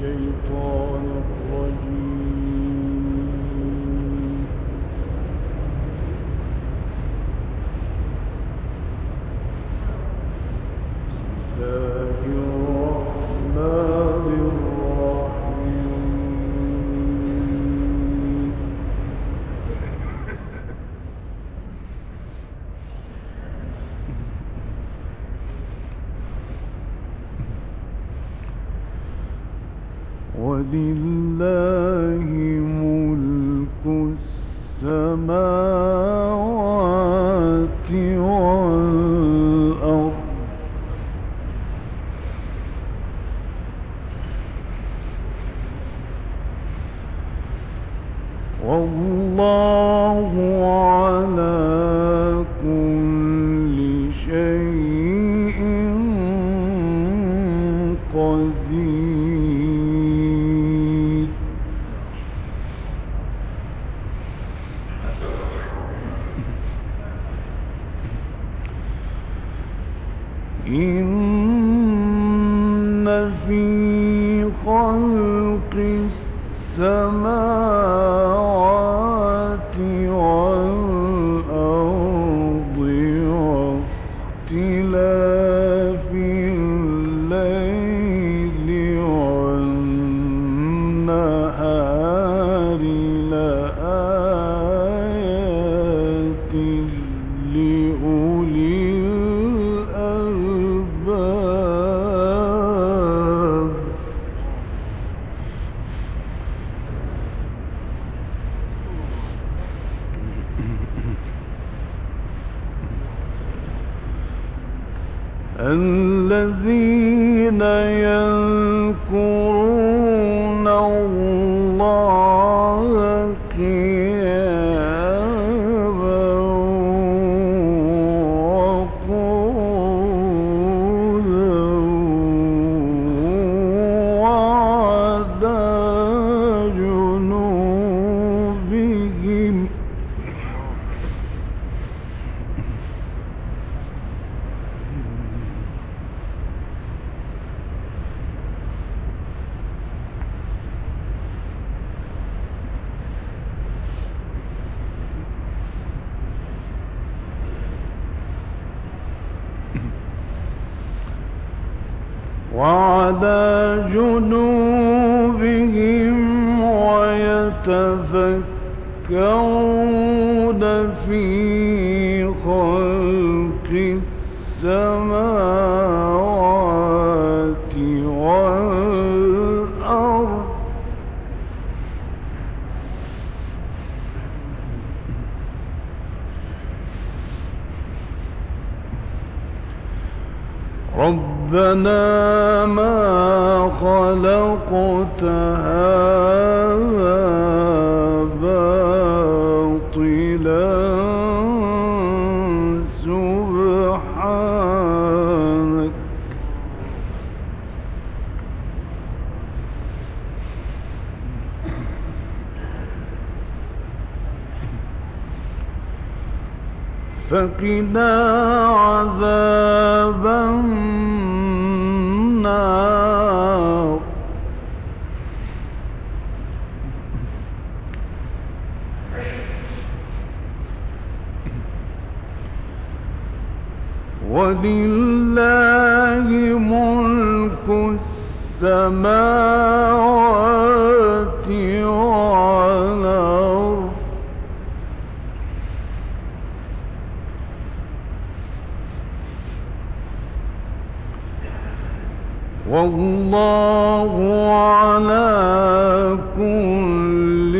الشيطان الرجيم. بسم الله الرحمن الرحيم. ولله ملك السماوات والأرض والله على كل شيء قدير. إن في خلق السماوات والأرض واختلاف الليل والنهار لآيات لأولي الألباب. الذين يذكرون الله قياما وقعودا وعلى جنوبهم. وعلى جنوبهم ويتفكرون في خلق السماوات والأرض ربنا ما خلقت هذا باطلا سبحانك فقنا عذاب النار. ولله ملك السماوات والأرض والله على كل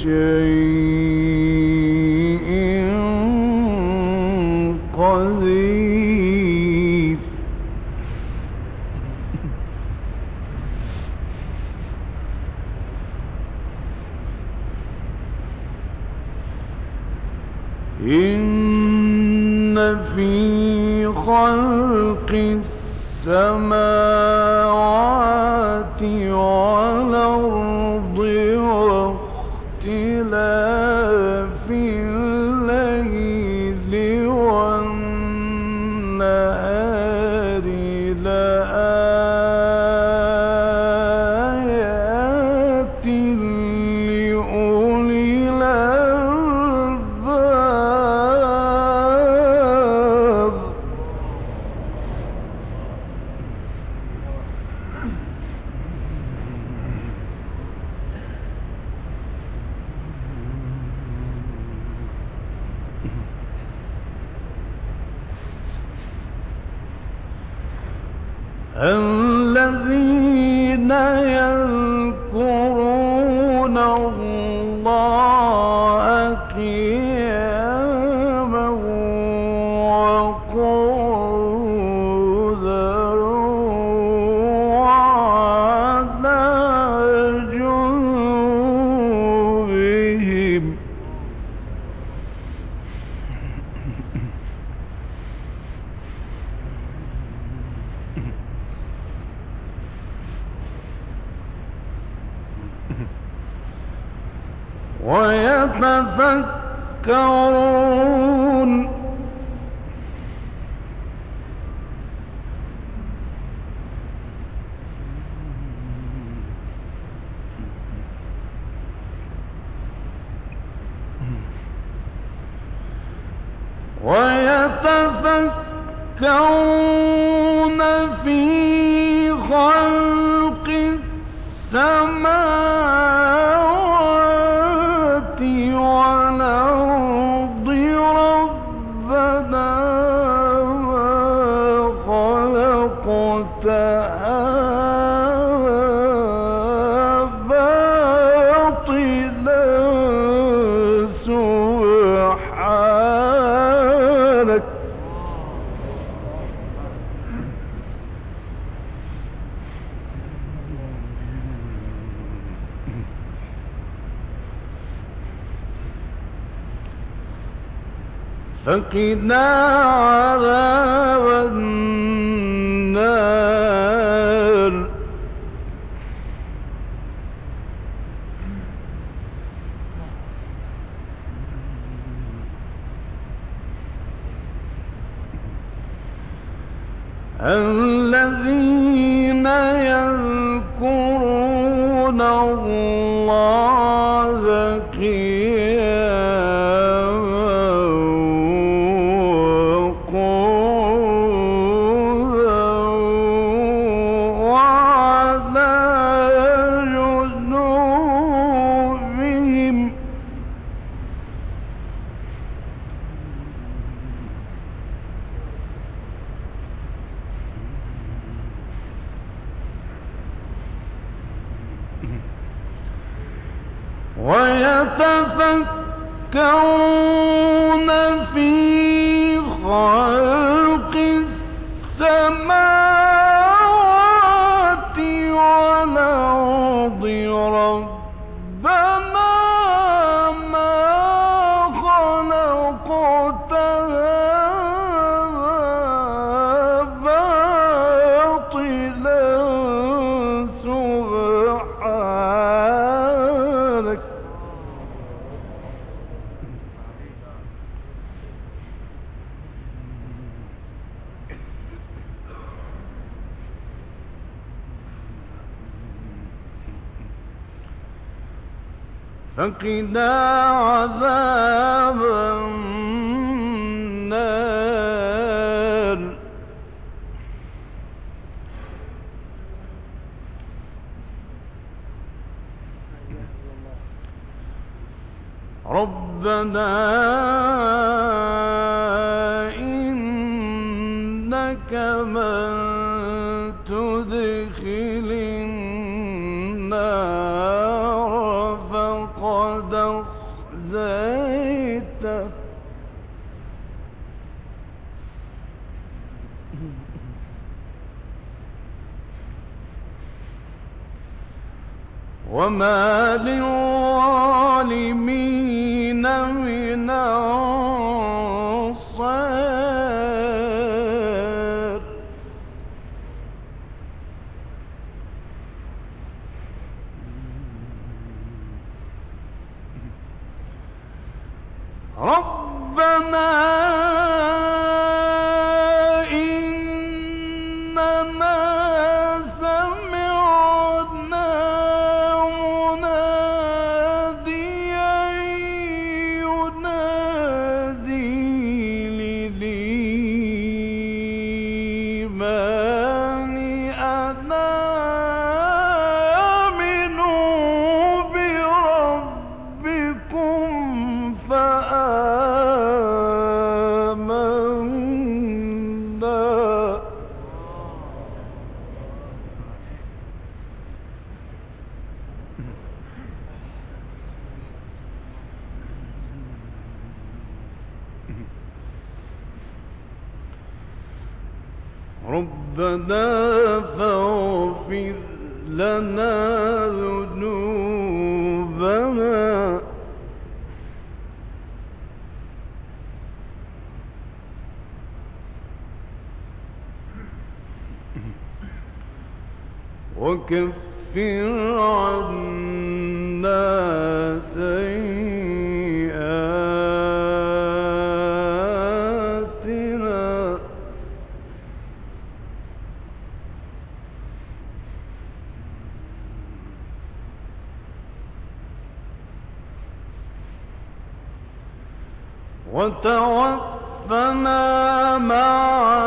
شيء قدير. إن في خلق السماوات والأرض واختلاف الليل والنهار لآيات الذين يذكرون الله قياما وقعودا وعلى جنوبهم ويتفكرون في خلق السماوات والأرض ربنا ما خلقت هذا باطلا سبحانك فقنا عذاب النار الذين يذكرون الله ويتفكرون في خلق السماوات والأرض ربنا ما خلقت هذا باطلا سبحانك فقنا عذاب النار ربنا إنك من تدخل النار فقد أخزيته وما للظالمين من أنصار ربنا إننا سمعنا مناديا ينادي للإيمان أن آمنوا بربكم فآمنا ربنا فاغفر لنا ذنوبنا وكفر عنا سيئاتنا وتوفنا مع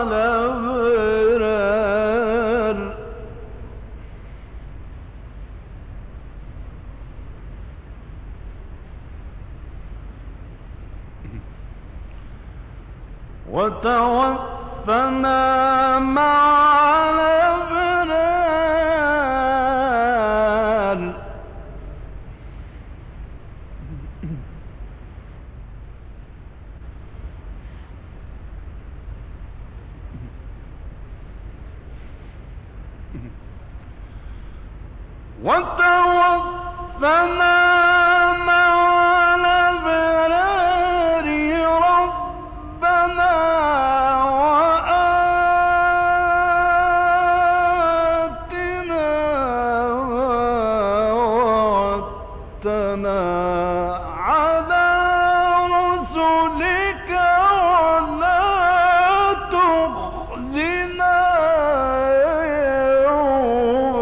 الأبرار وتوفنا مع الأبرار وتوفنا مع الأبرار ربنا وآتنا وعدتنا على رسلك ولا تخزنا يوم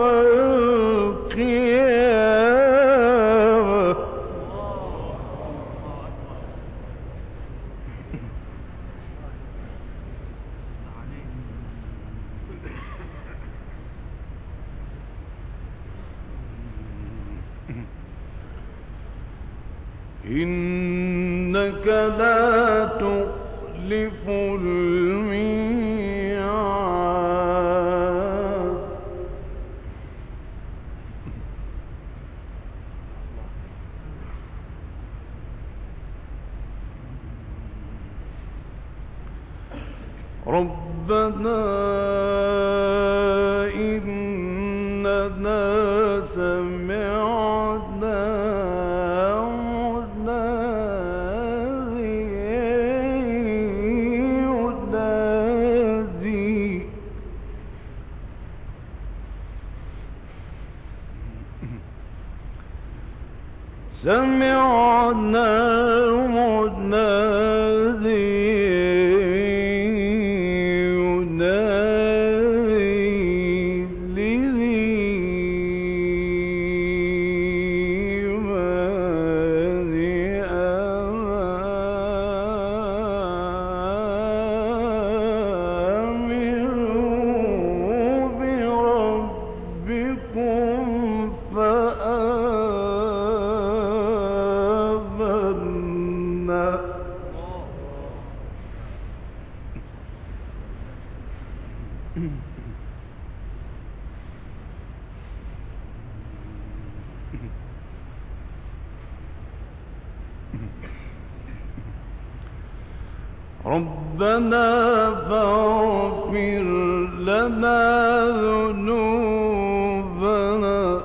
القيامة إنك لا تخلف الميعاد ربنا إننا سمعنا سمعنا منادي ينادي للإيمان آمنوا بربكم فآمنا ربنا فاغفر لنا ذنوبنا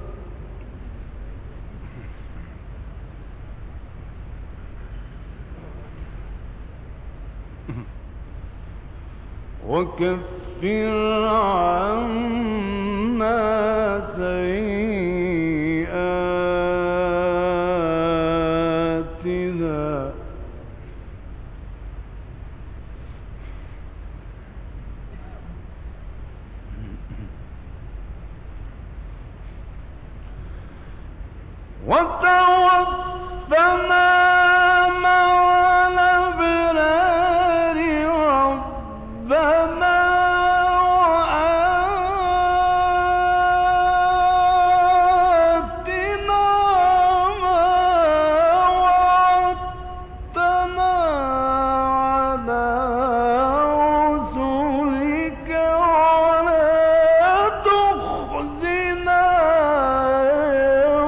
وكفر عنا سيئاتنا وتوفنا مع الأبرار ربنا وآتنا ما وعدتنا على رسلك ولا تخزنا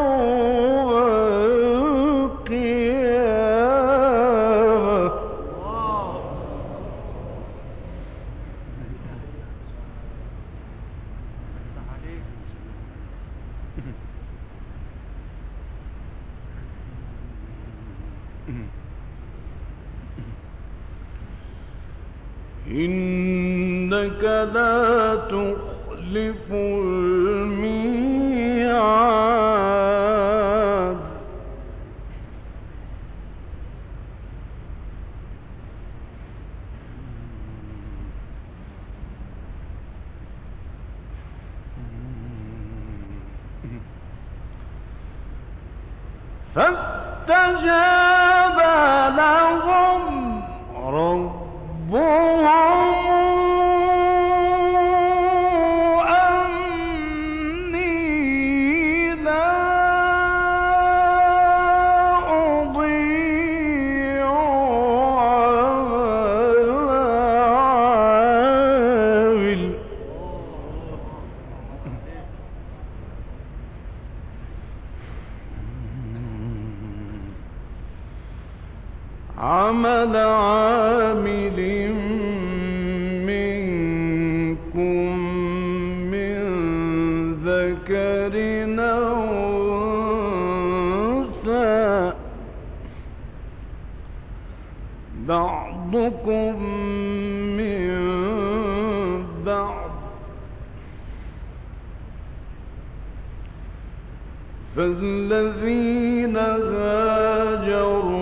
إنك لا تخلف الميعاد فاستجاب لهم ربهم أني لا أضيع عمل عامل منكم من ذكر أو أنثى بعضكم من بعض فالذين هاجروا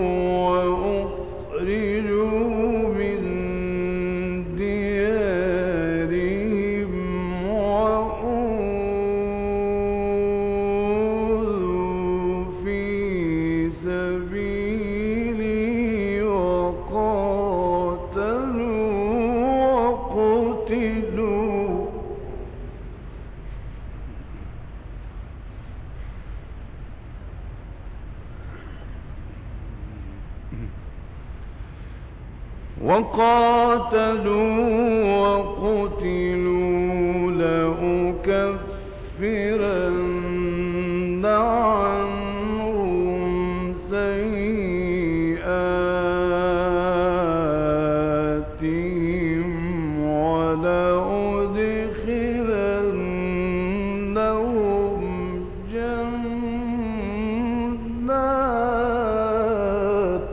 وقاتلوا وقتلوا لأكفرن عنهم سيئاتهم ولأدخلنهم جنات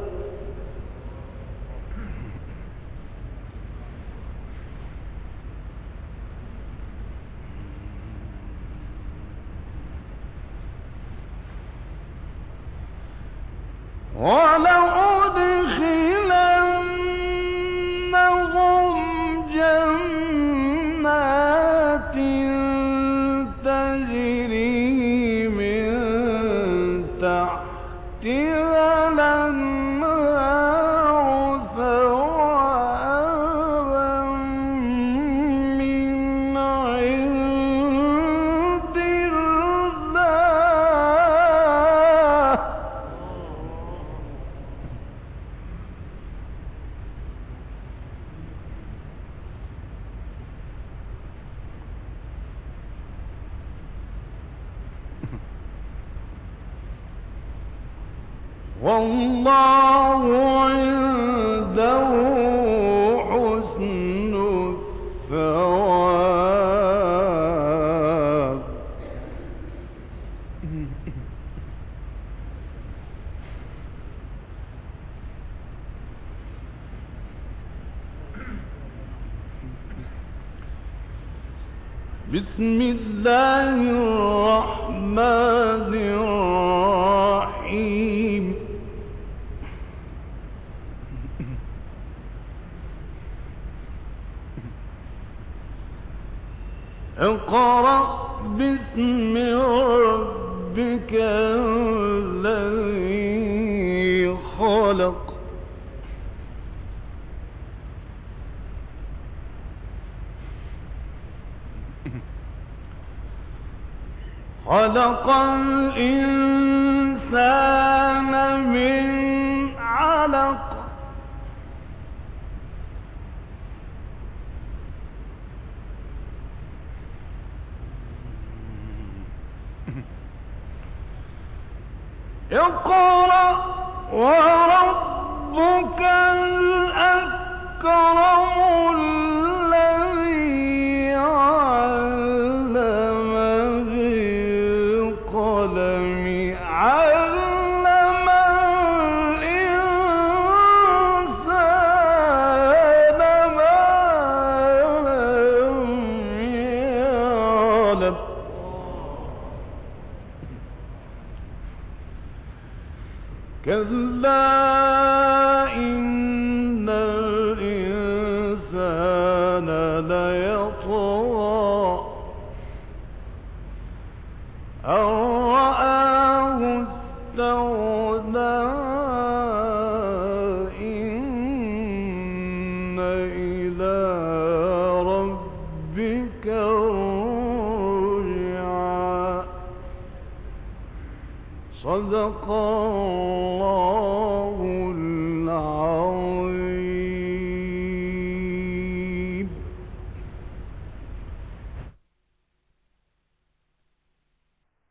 تجري من تحتها الأنهار ثوابا من عند الله والله عنده حسن الثواب بسم الله الرحمن الرحيم اقرأ باسم ربك الذي خلق خلق الإنسان من علق اقرأ وربك الأكرم الذي علم بالقلم انقلب كلا إن الإنسان ليطغى أن رآه استغنى إن إلى ربك الرجعى صدق الله